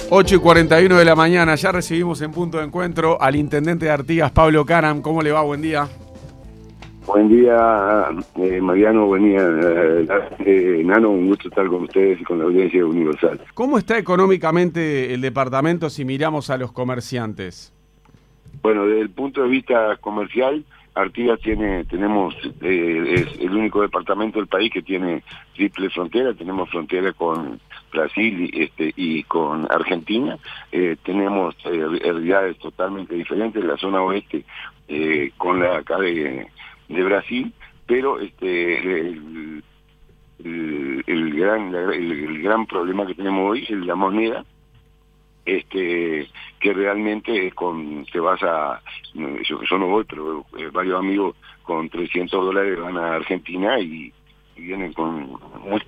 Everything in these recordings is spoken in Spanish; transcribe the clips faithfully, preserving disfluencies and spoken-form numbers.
ocho y cuarenta y uno de la mañana, ya recibimos en punto de encuentro al intendente de Artigas, Pablo Caram. ¿Cómo le va? Buen día. Buen día, eh, Mariano, buen día, eh, eh, Nano, un gusto estar con ustedes y con la audiencia universal. ¿Cómo está económicamente el departamento si miramos a los comerciantes? Bueno, desde el punto de vista comercial, Artigas tiene, tenemos, eh, es el único departamento del país que tiene triple frontera. Tenemos frontera con Brasil y, este, y con Argentina. Eh, tenemos eh, realidades totalmente diferentes, la zona oeste eh, con la acá de... de Brasil, pero este el, el, el gran el, el gran problema que tenemos hoy es la moneda, este que realmente con te vas a yo, yo no voy, pero eh, varios amigos con trescientos dólares van a Argentina y, y vienen con mucho,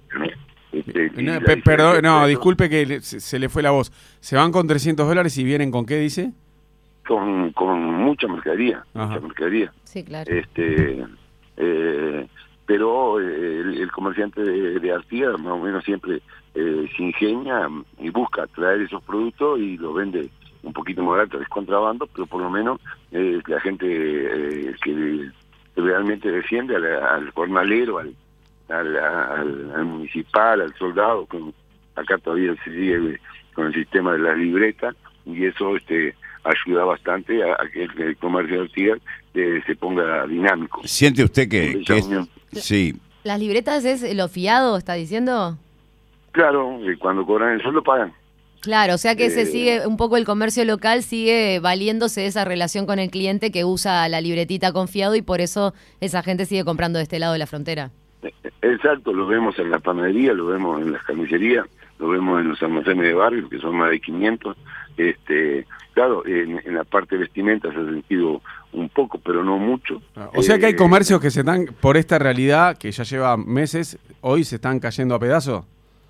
este, no, pe perdón, no, disculpe que le, se, se le fue la voz. ¿Se van con trescientos dólares y vienen con qué, dice? con con mucha mercadería, Ajá. mucha mercadería. Sí, claro. Este, eh, pero eh, el, el comerciante de, de Artigas más o menos siempre eh, se ingenia y busca traer esos productos y los vende un poquito más barato, es contrabando, pero por lo menos eh, la gente eh, que realmente defiende al, al jornalero, al, al, al, al municipal, al soldado, con, acá todavía se sigue con el sistema de las libretas, y eso este ayuda bastante a, a que el comercio de Artigas eh, se ponga dinámico. ¿Siente usted que, que es, sí? ¿Las libretas es lo fiado, está diciendo? Claro, eh, cuando cobran el sueldo pagan. Claro, o sea que eh, se sigue, un poco el comercio local sigue valiéndose de esa relación con el cliente que usa la libretita con fiado y por eso esa gente sigue comprando de este lado de la frontera. Exacto, lo vemos en la panadería, lo vemos en las carnicerías, lo vemos en los almacenes de barrio, que son más de quinientos. Este, claro, en, en la parte de vestimenta se ha sentido un poco, pero no mucho. O sea que hay comercios que se están, por esta realidad que ya lleva meses, hoy se están cayendo a pedazos.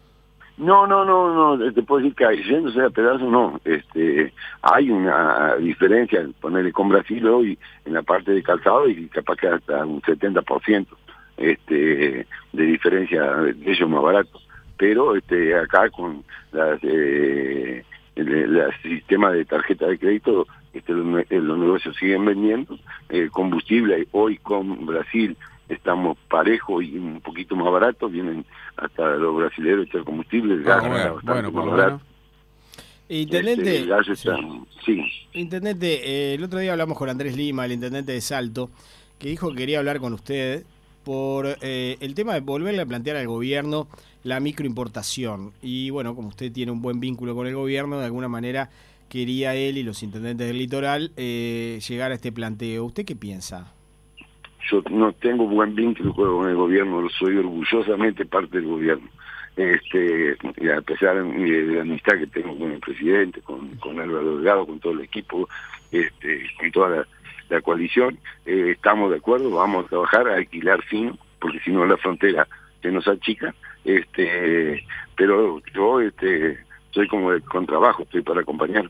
No, no, no, no, te puedo decir que cayéndose a pedazos no. Este, hay una diferencia, ponerle con Brasil hoy en la parte de calzado y capaz que hasta un setenta por ciento este, de diferencia de ellos más baratos. Pero este, acá con las... Eh, El, el sistema de tarjeta de crédito, este, los, los negocios siguen vendiendo, el combustible hoy con Brasil estamos parejos y un poquito más baratos, vienen hasta los brasileños echar combustible, el gas ah, está bueno, bastante bueno, más bueno. barato. Intendente, este, el gas está, sí. sí. Intendente, eh, el otro día hablamos con Andrés Lima, el intendente de Salto, que dijo que quería hablar con usted por eh, el tema de volverle a plantear al gobierno la microimportación. Y bueno, como usted tiene un buen vínculo con el gobierno, de alguna manera quería él y los intendentes del litoral eh, llegar a este planteo. ¿Usted qué piensa? Yo no tengo buen vínculo con el gobierno, soy orgullosamente parte del gobierno. Este, y a pesar de la amistad que tengo con el presidente, con, con Álvaro Delgado, con todo el equipo, este, con toda la, la coalición, eh, estamos de acuerdo, vamos a trabajar a alquilar fino, porque si no la frontera se nos achica, este, pero yo este, soy como de, con trabajo, estoy para acompañar.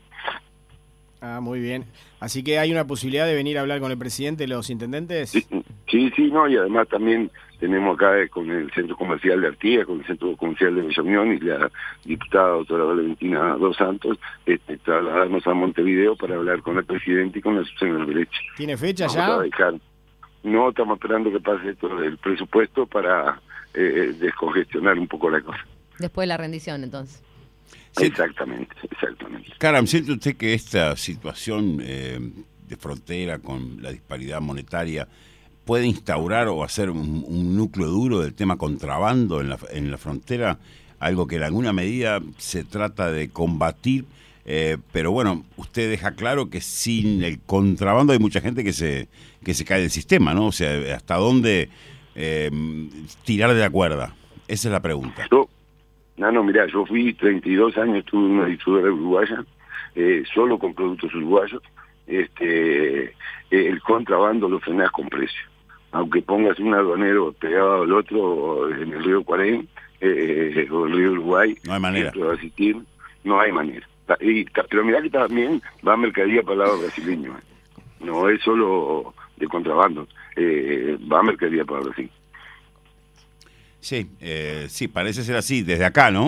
Ah, muy bien. Así que hay una posibilidad de venir a hablar con el presidente, los intendentes. Sí, sí, sí, no, y además también tenemos acá eh, con el Centro Comercial de Artigas, con el Centro Comercial de Bella Unión y la diputada doctora Valentina Dos Santos, este, trasladarnos a Montevideo para hablar con el presidente y con la Susana Derecha. ¿Tiene fecha Vamos ya? A dejar. No, estamos esperando que pase esto del presupuesto para eh, descongestionar un poco la cosa. Después de la rendición, entonces. Sí. Exactamente, exactamente. Caram, ¿siente usted que esta situación eh, de frontera con la disparidad monetaria puede instaurar o hacer un, un núcleo duro del tema contrabando en la, en la frontera? Algo que en alguna medida se trata de combatir, eh, pero bueno, usted deja claro que sin el contrabando hay mucha gente que se, que se cae del sistema, ¿no? O sea, ¿hasta dónde eh, tirar de la cuerda? Esa es la pregunta. Yo, No, no, mirá, yo fui treinta y dos años, estuve en una distribuidora uruguaya, eh, solo con productos uruguayos. Este, eh, el contrabando lo frenás con precio. Aunque pongas un aduanero pegado al otro en el río Cuarén eh, o el río Uruguay, no hay manera. Va a asistir, no hay manera. Y, pero mirá que también va mercadería para el lado brasileño. Eh. No es solo de contrabando, eh, va mercadería para Brasil. Sí, eh, sí, parece ser así, desde acá, ¿no?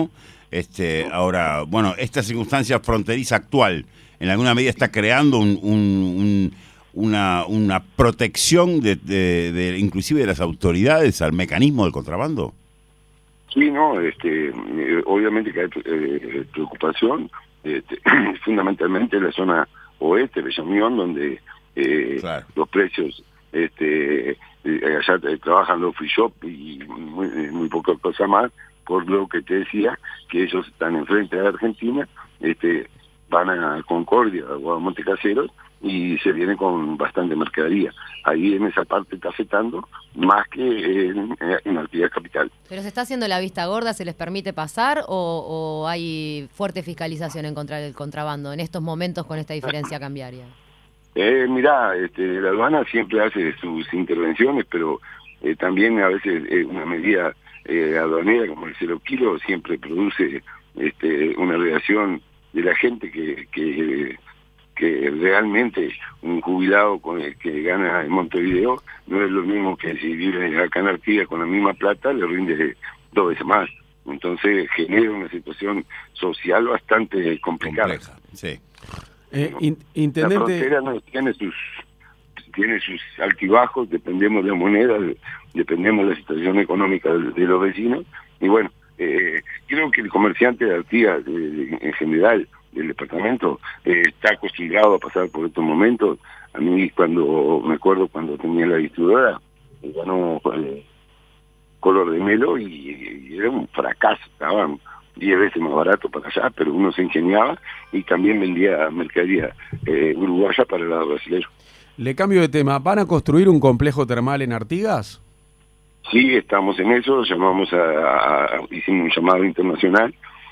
Este, ahora, bueno, esta circunstancia fronteriza actual, en alguna medida está creando un, un, un, una, una protección de, de, de, inclusive de las autoridades al mecanismo del contrabando. Sí, no, este, eh, obviamente que hay eh, preocupación, este, fundamentalmente en la zona oeste, Bella Unión, donde eh, claro. los precios, este, eh, allá trabajan los free shop y muy, muy poca cosa más, por lo que te decía, que ellos están enfrente de Argentina, este, van a Concordia o a Montecaseros y se vienen con bastante mercadería. Ahí en esa parte está afectando más que en, en la actividad capital. ¿Pero se está haciendo la vista gorda? ¿Se les permite pasar o, o hay fuerte fiscalización en contra del contrabando en estos momentos con esta diferencia cambiaria? Eh, mirá, este, la aduana siempre hace sus intervenciones, pero eh, también a veces eh, una medida eh, aduanera como el cero kilo siempre produce este, una reacción de la gente que, que, que realmente un jubilado con el que gana en Montevideo no es lo mismo que si vive acá en Artigas con la misma plata, le rinde dos veces más. Entonces genera una situación social bastante complicada. Compleja, sí. Eh, in, intendente... La frontera no tiene sus tiene sus altibajos, dependemos de la moneda, dependemos de la situación económica de, de los vecinos, y bueno, eh, creo que el comerciante de Artigas eh, en general del departamento eh, está acostumbrado a pasar por estos momentos. A mí cuando me acuerdo cuando tenía la distribuidora, eh, ganó eh, color de melo y, y era un fracaso, estaban diez veces más barato para allá, pero uno se ingeniaba y también vendía mercadería eh, uruguaya para el lado brasileño. Le cambio de tema, ¿van a construir un complejo termal en Artigas? Sí, estamos en eso, llamamos a, a, a hicimos un llamado internacional,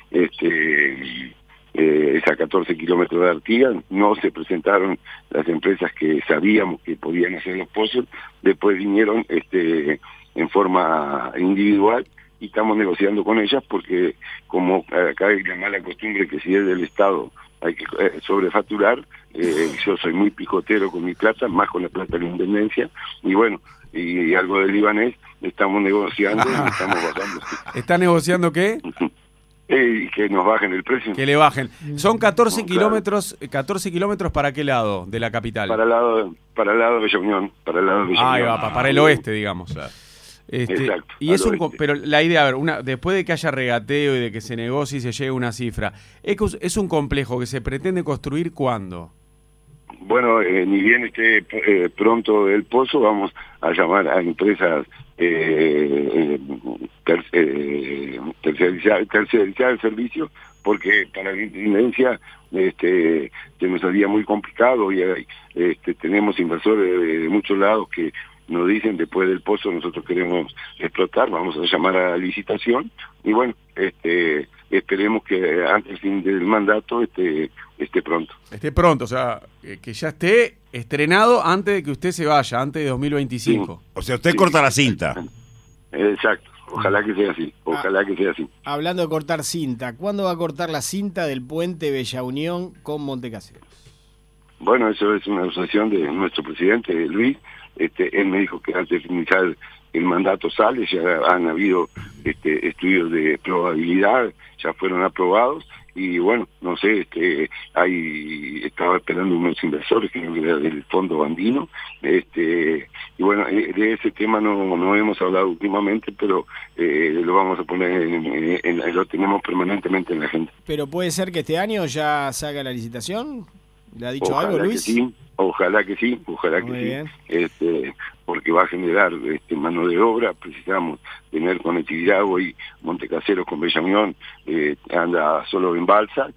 este eh, es a catorce kilómetros de Artigas, no se presentaron las empresas que sabíamos que podían hacer los pozos, después vinieron este en forma individual y estamos negociando con ellas porque como acá hay la mala costumbre que si es del Estado hay que eh, sobrefacturar, eh, yo soy muy picotero con mi plata, más con la plata de la Intendencia, y bueno, y, y algo del libanés, estamos negociando y estamos bajando. ¿Está negociando qué? Eh, que nos bajen el precio. Que le bajen. Son catorce no, kilómetros, claro. catorce kilómetros ¿para qué lado de la capital? Para el lado, para el lado de Bella Unión, para el lado de Bella ah, Unión. Va, para, para el oeste, digamos. Claro. Este, Exacto. Y es un, pero la idea, a ver, una, después de que haya regateo y de que se negocie y se llegue a una cifra, ¿es, es un complejo que se pretende construir cuándo? Bueno, eh, ni bien esté eh, pronto el pozo, vamos a llamar a empresas eh, eh, ter, eh, tercerizar, tercerizar el servicio, porque para la intendencia este, se nos haría muy complicado y este, tenemos inversores de, de muchos lados que nos dicen después del pozo nosotros queremos explotar, vamos a llamar a la licitación y bueno, este esperemos que antes del mandato esté, esté pronto. Esté pronto, o sea, que ya esté estrenado antes de que usted se vaya, antes de dos mil veinticinco. Sí. O sea, usted sí. corta la cinta. Exacto, ojalá que sea así, ojalá ah, que sea así. Hablando de cortar cinta, ¿cuándo va a cortar la cinta del puente Bella Unión con Montecaseros? Bueno, eso es una asociación de nuestro presidente, Luis. Este, él me dijo que antes de finalizar el mandato sale, ya han habido este, estudios de probabilidad, ya fueron aprobados y bueno, no sé, este, hay estaba esperando unos inversores que era del Fondo Andino, este, y bueno, de ese tema no, no hemos hablado últimamente, pero eh, lo vamos a poner, en, en, en, lo tenemos permanentemente en la agenda. ¿Pero puede ser que este año ya salga la licitación? ¿Le ha dicho ojalá algo, Luis? Que sí, ojalá que sí, ojalá Muy que bien. sí, este, porque va a generar este, mano de obra, precisamos tener conectividad. Hoy Montecaseros con Bella Unión eh, anda solo en balsa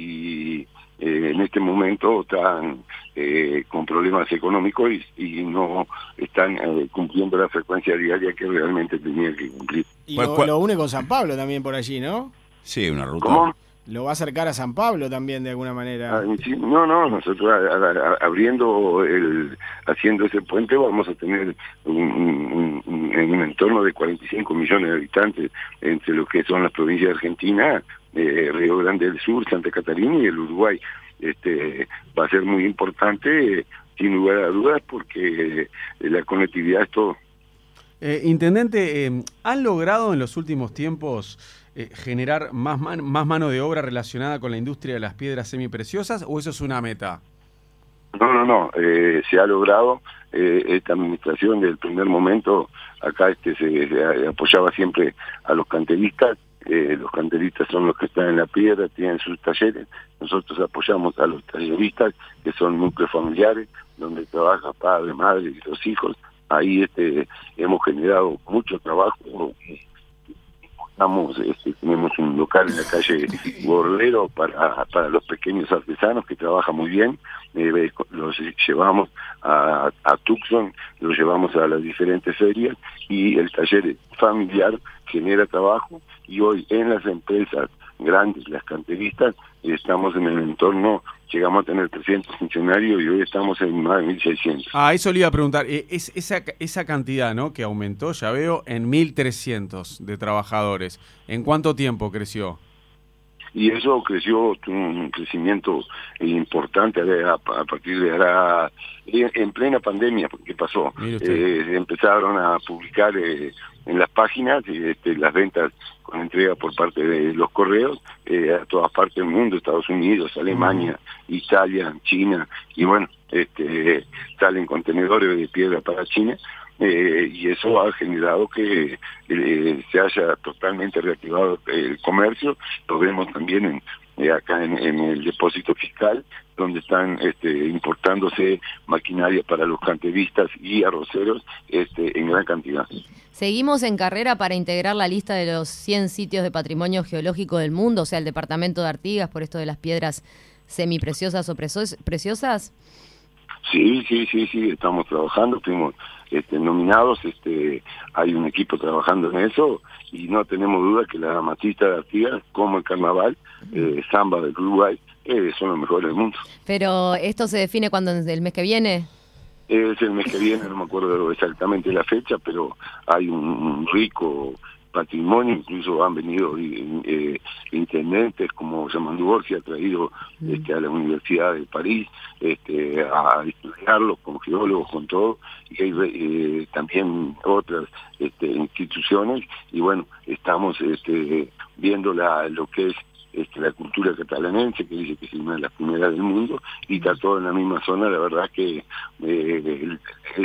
y eh, en este momento están eh, con problemas económicos y, y no están eh, cumpliendo la frecuencia diaria que realmente tenían que cumplir. Y lo, lo une con San Pablo también por allí, ¿no? Sí, una ruta. ¿Cómo? Lo va a acercar a San Pablo también de alguna manera. Ah, sí, no, no, nosotros a, a, a, abriendo el, haciendo ese puente vamos a tener un, un, un, en un entorno de cuarenta y cinco millones de habitantes entre lo que son las provincias de Argentina, eh, Río Grande del Sur, Santa Catarina y el Uruguay. Este va a ser muy importante, sin lugar a dudas, porque eh, la conectividad es todo. Eh, Intendente, eh, ¿han logrado en los últimos tiempos eh, generar más, man, más mano de obra relacionada con la industria de las piedras semipreciosas, o eso es una meta? No, no, no, eh, se ha logrado. Eh, esta administración del primer momento, acá este se, se apoyaba siempre a los canteristas. Eh, los canteristas son los que están en la piedra, tienen sus talleres. Nosotros apoyamos a los talleristas, que son núcleos familiares, donde trabaja padre, madre y los hijos. Ahí este hemos generado mucho trabajo. Estamos, este, tenemos un local en la calle Borrero para, para los pequeños artesanos que trabajan muy bien. Eh, los llevamos a, a Tucson, los llevamos a las diferentes ferias, y el taller familiar genera trabajo, y hoy en las empresas grandes, las canteristas, estamos en el entorno, llegamos a tener trescientos funcionarios y hoy estamos en más de mil seiscientos. Ah, eso le iba a preguntar, es, esa, esa cantidad, ¿no?, que aumentó, ya veo, en mil trescientos de trabajadores. ¿En cuánto tiempo creció? Y eso creció, tuvo un crecimiento importante a, a partir de ahora, en plena pandemia. ¿Qué pasó? Eh, empezaron a publicar eh, en las páginas este, las ventas con entrega por parte de los correos eh, a todas partes del mundo, Estados Unidos, Alemania, mm. Italia, China, y bueno, este, salen contenedores de piedra para China. Eh, y eso ha generado que eh, se haya totalmente reactivado el comercio. Lo vemos también en, eh, acá en, en el depósito fiscal, donde están este, importándose maquinaria para los canteristas y arroceros este, en gran cantidad. Seguimos en carrera para integrar la lista de los cien sitios de patrimonio geológico del mundo, o sea, el departamento de Artigas, por esto de las piedras semipreciosas o preciosas. Sí, sí, sí, sí, estamos trabajando, fuimos este, nominados, este, hay un equipo trabajando en eso, y no tenemos duda que la amatista de Artigas, como el carnaval, eh, samba del Uruguay, eh, son los mejores del mundo. Pero, ¿esto se define cuando, el mes que viene? Es el mes que viene, no me acuerdo exactamente la fecha, pero hay un, un rico patrimonio, incluso han venido eh, intendentes como Yamandú Orsi, ha traído mm. este, a la Universidad de París este, a estudiarlos con geólogos, con todo, y hay eh, también otras este, instituciones, y bueno, estamos este, viendo la, lo que es este, la cultura catalanense, que dice que es una de las primeras del mundo, y está todo en la misma zona. La verdad que eh,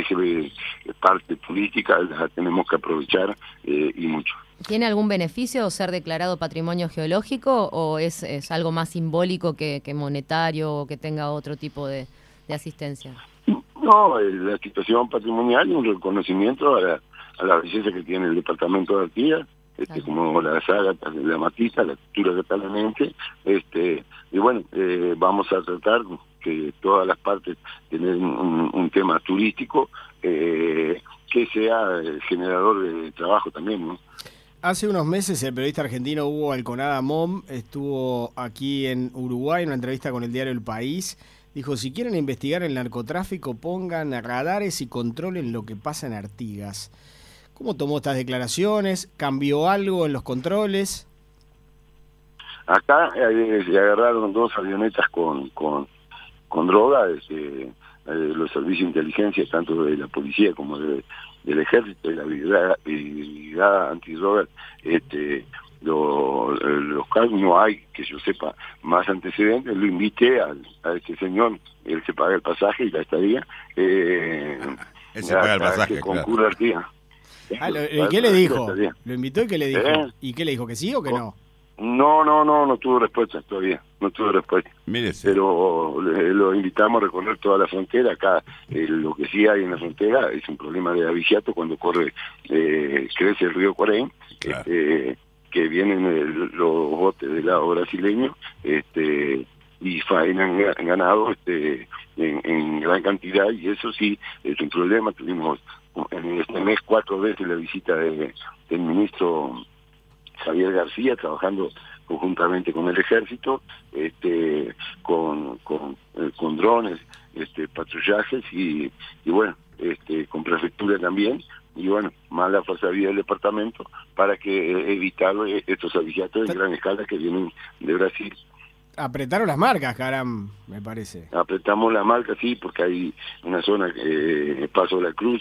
esa parte turística la tenemos que aprovechar eh, y mucho. ¿Tiene algún beneficio ser declarado patrimonio geológico, o es, es algo más simbólico que, que monetario, o que tenga otro tipo de, de asistencia? No, la situación patrimonial y un reconocimiento a la, a la belleza que tiene el departamento de Artigas, este, claro. Como la saga, la matista, la cultura catalanense, este, y bueno, eh, vamos a tratar que todas las partes tengan un, un tema turístico eh, que sea generador de trabajo también, ¿no? Hace unos meses el periodista argentino Hugo Alconada Mom estuvo aquí en Uruguay en una entrevista con el diario El País. Dijo, si quieren investigar el narcotráfico, pongan radares y controlen lo que pasa en Artigas. ¿Cómo tomó estas declaraciones? ¿Cambió algo en los controles? Acá eh, se agarraron dos avionetas con, con, con droga, este, eh, los servicios de inteligencia, tanto de la policía como de, del ejército, de la brigada, brigada antidrogas, este, lo, los casos no hay, que yo sepa, más antecedentes. Lo invité a, a este señor, él se paga el pasaje y la estadía, eh, él se paga el pasaje, que concurra al día. Ah, lo, ¿y qué le dijo? ¿Lo invitó y qué le dijo? ¿Eh? ¿Y qué le dijo? ¿Que sí o que no? No, no, no, no tuvo respuesta todavía, no tuvo respuesta. Mírese. Pero le, lo invitamos a recorrer toda la frontera. Acá eh, lo que sí hay en la frontera es un problema de avigiato cuando corre, eh, crece el río Cuarén, claro. este, que vienen el, los botes del lado brasileño, este, y faenan ganado este, en, en gran cantidad, y eso sí es un problema. Tuvimos en este mes cuatro veces la visita de, del ministro Javier García, trabajando conjuntamente con el ejército, este, con, con, eh, con drones, este, patrullajes y, y bueno, este, con prefectura también, y bueno, más la fuerza de vida del departamento para que eh, evitar eh, estos avigiatos en gran escala que vienen de Brasil. Apretaron las marcas, caram, me parece. Apretamos las marcas, sí, porque hay una zona, eh, Paso de la Cruz,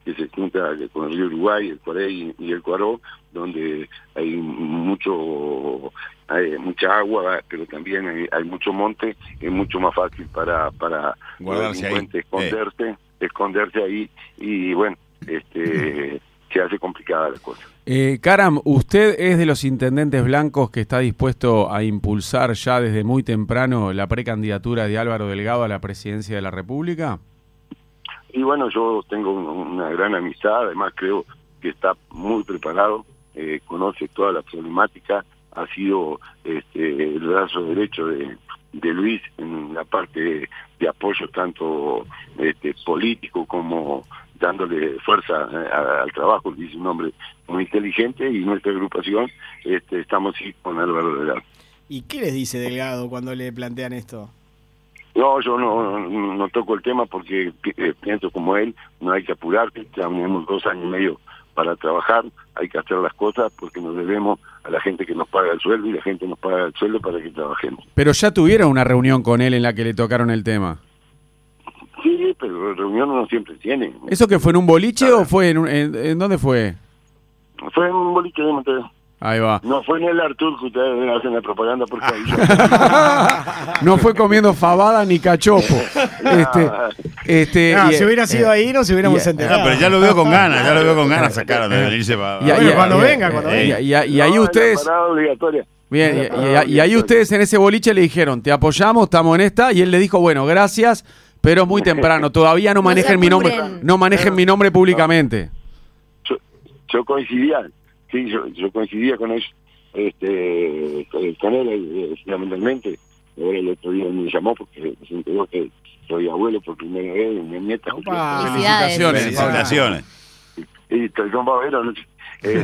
que se junta con el río Uruguay, el Cuarey y el Cuaró, donde hay mucho hay mucha agua, pero también hay, hay mucho monte, es mucho más fácil para para guardarse ahí, esconderse, eh. esconderse ahí, y bueno, este se hace complicada la cosa. Eh, Karam, ¿usted es de los intendentes blancos que está dispuesto a impulsar ya desde muy temprano la precandidatura de Álvaro Delgado a la presidencia de la República? Y bueno, yo tengo una gran amistad, además creo que está muy preparado, eh, conoce toda la problemática, ha sido este, el brazo derecho de, de Luis en la parte de, de apoyo tanto este, político como dándole fuerza a, al trabajo. Es un hombre muy inteligente, y nuestra agrupación este, estamos sí con Álvaro Delgado. ¿Y qué les dice Delgado cuando le plantean esto? No, yo no, no, no toco el tema porque eh, pienso como él, no hay que apurarse, tenemos dos años y medio para trabajar, hay que hacer las cosas porque nos debemos a la gente que nos paga el sueldo, y la gente nos paga el sueldo para que trabajemos. Pero ya tuvieron una reunión con él en la que le tocaron el tema. Sí, pero reunión no siempre tiene. ¿Eso que fue en un boliche ah. o fue en, un, en, en dónde fue? Fue en un boliche de Montevideo. Ahí va. No fue en el Artur, que ustedes hacen la propaganda porque ahí no fue comiendo fabada ni cachopo. este, este, no, y, si hubiera sido eh, ahí nos hubiéramos y, enterado. No, pero ya lo veo con ganas, ya lo veo con ganas sacar de venirse para... Y, bueno, y, cuando y, venga, cuando y, venga. Y, y, y ahí no, ustedes... Bien, y, y, y ahí ustedes en ese boliche le dijeron, te apoyamos, estamos en esta, y él le dijo, bueno, gracias, pero muy temprano, todavía no manejen no mi nombre, no manejen mi nombre públicamente. Yo, yo coincidía, sí, yo, yo coincidía con ellos. Este, con él, fundamentalmente. Ahora el otro día me llamó porque se enteró que soy abuelo por primera vez de mi nieta. Opa, felicitaciones. Felicitaciones. Y estoy con babero, ¿no? Este,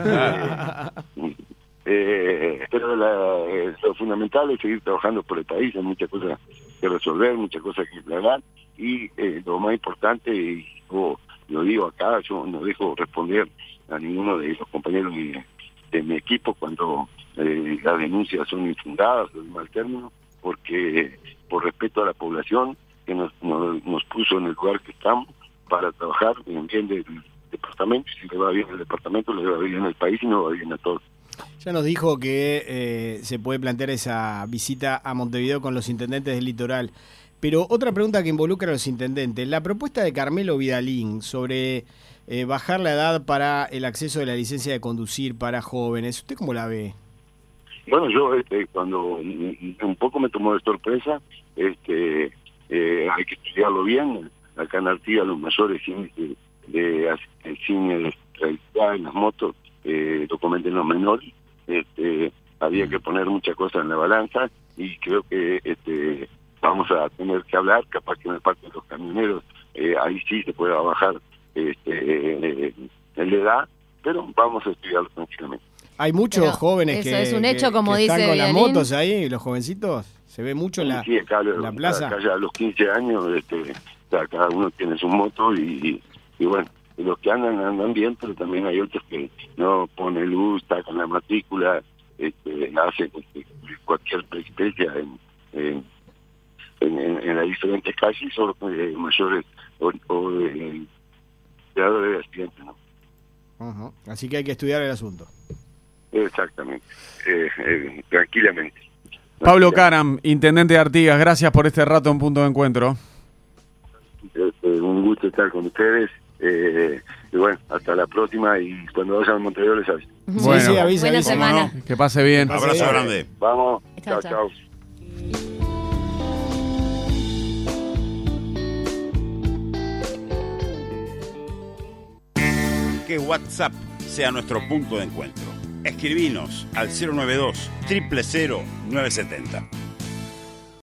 eh, pero la, eh, lo fundamental es seguir trabajando por el país. Hay muchas cosas que resolver, muchas cosas que aclarar, y eh, lo más importante, y yo lo digo acá, yo no dejo responder a ninguno de los compañeros de de mi equipo cuando eh, las denuncias son infundadas o de mal término, porque eh, por respeto a la población que nos, nos, nos puso en el lugar que estamos para trabajar en bien del departamento, y si le va bien al departamento, le va bien al país y no va bien a todos. Ya nos dijo que eh, se puede plantear esa visita a Montevideo con los intendentes del litoral, pero otra pregunta que involucra a los intendentes, la propuesta de Carmelo Vidalín sobre Eh, bajar la edad para el acceso de la licencia de conducir para jóvenes, ¿usted cómo la ve? Bueno, yo este, cuando un poco me tomó de sorpresa, este, eh, hay que estudiarlo bien. Acá en Artigas los mayores sin de, de, de en las motos eh, documenten los menores. Este, había que poner muchas cosas en la balanza, y creo que este, vamos a tener que hablar, capaz que en la parte de los camioneros eh, ahí sí se pueda bajar Este, eh, en la edad, pero vamos a estudiarlo tranquilamente. Hay muchos pero jóvenes eso que, es un hecho, que, como que dice están con Vidalín. las motos ahí, los jovencitos, se ve mucho en la, sí, acá, la plaza. Acá ya a los quince años, este, cada uno tiene su moto, y, y, y bueno, los que andan andan bien, pero también hay otros que no ponen luz, sacan la matrícula, este, hacen este, cualquier peripecia en, en, en, en, en las diferentes calles, son eh, mayores o, o eh, de accidentes, ¿no? Uh-huh. Así que hay que estudiar el asunto. Exactamente, eh, eh, tranquilamente. Pablo Karam, intendente de Artigas, gracias por este rato en Punto de Encuentro. Este, un gusto estar con ustedes, eh, y bueno, hasta la próxima, y cuando vayan a Montevideo les aviso. Bueno, sí, sí, avisa, buena avisa. semana. No? Que pase bien. Que pase Abrazo bien. grande. Vamos, Chao, chao, chao. chao. Que WhatsApp sea nuestro punto de encuentro. Escribinos al cero nueve dos, cero cero cero, nueve siete cero.